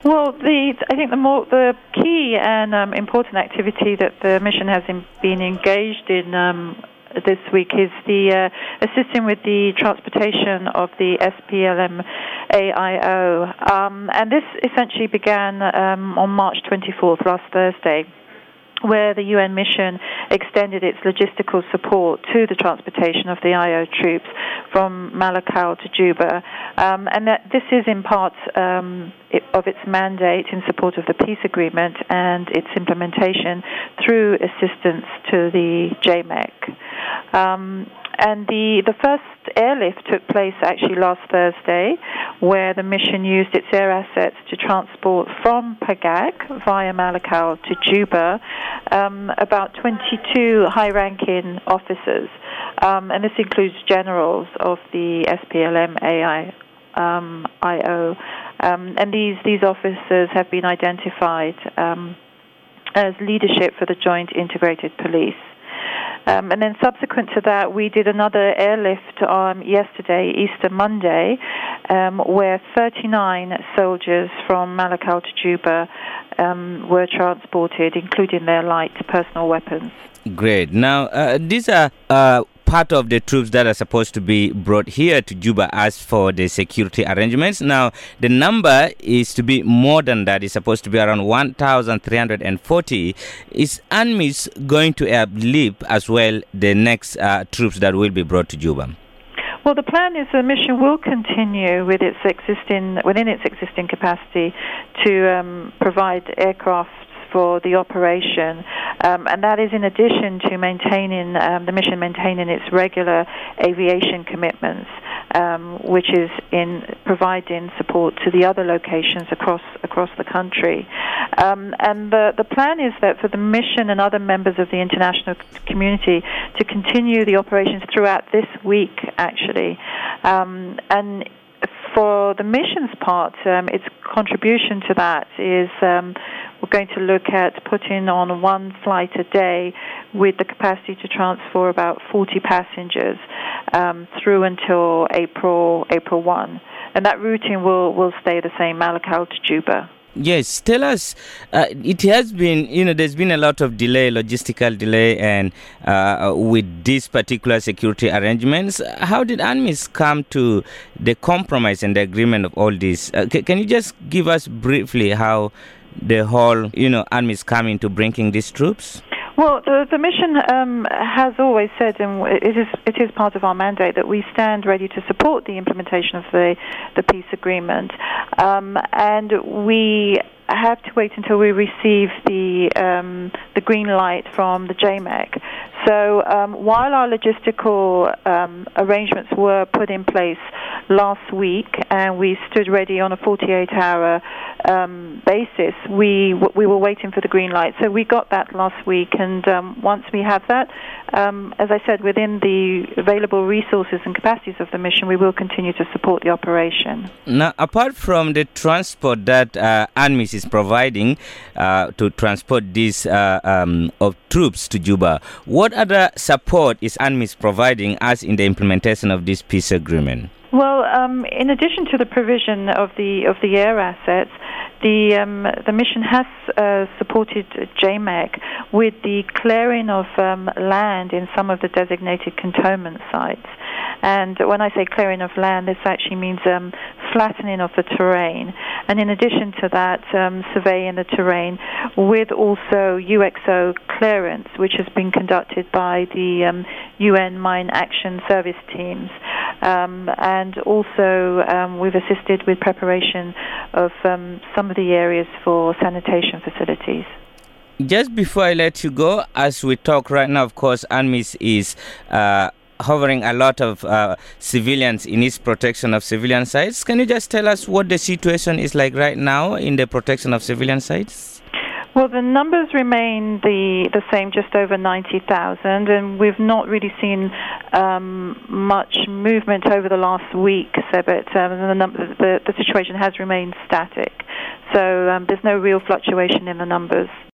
Well, I think the key and important activity that the mission has been engaged in this week is the assisting with the transportation of the SPLM AIO, and this essentially began on March 24th, last Thursday, where the UN mission extended its logistical support to the transportation of the IO troops from Malakal to Juba, and that this is in part of its mandate in support of the peace agreement and its implementation through assistance to the JMEC. And the first airlift took place actually last Thursday, where the mission used its air assets to transport from Pagak via Malakal to Juba about 22 high-ranking officers, and this includes generals of the SPLM IO, and these officers have been identified as leadership for the Joint Integrated Police. And then subsequent to that, we did another airlift yesterday, Easter Monday, where 39 soldiers from Malakal to Juba were transported, including their light personal weapons. Great. Now, these are part of the troops that are supposed to be brought here to Juba as for the security arrangements. Now, the number is to be more than that. It's supposed to be around 1,340. Is UNMISS going to uplift as well the next troops that will be brought to Juba? Well, the plan is the mission will continue within its existing capacity to provide aircraft for the operation, and that is in addition to the mission maintaining its regular aviation commitments, which is in providing support to the other locations across the country. And the plan is that for the mission and other members of the international community to continue the operations throughout this week, actually, and for the mission's part, its contribution to that is we're going to look at putting on one flight a day with the capacity to transfer about 40 passengers through until April 1. And that routing will stay the same, Malakal to Juba. Yes, tell us, it has been, there's been a lot of logistical delay, and with these particular security arrangements, how did UNMISS come to the compromise and the agreement of all this? Can you just give us briefly how the whole, UNMISS come into bringing these troops? Well, the mission has always said, and it is part of our mandate, that we stand ready to support the implementation of the peace agreement, and we have to wait until we receive the green light from the JMEC. So while our logistical arrangements were put in place last week, and we stood ready on a 48-hour basis, we were waiting for the green light. So we got that last week, and once we have that, as I said, within the available resources and capacities of the mission, we will continue to support the operation. Now, apart from the transport that UNMISS is providing to transport these of troops to Juba, what other support is UNMISS providing as in the implementation of this peace agreement? Well, in addition to the provision of the air assets, the mission has supported JMEC with the clearing of land in some of the designated cantonment sites. And when I say clearing of land, this actually means flattening of the terrain. And in addition to that, surveying the terrain with also UXO clearance, which has been conducted by the UN Mine Action Service teams. And also we've assisted with preparation of some of the areas for sanitation facilities. Just before I let you go, as we talk right now, of course, UNMISS is hovering a lot of civilians in its protection of civilian sites. Can you just tell us what the situation is like right now in the protection of civilian sites? Well, the numbers remain the same, just over 90,000, and we've not really seen much movement over the last week, so, but the situation has remained static. So there's no real fluctuation in the numbers.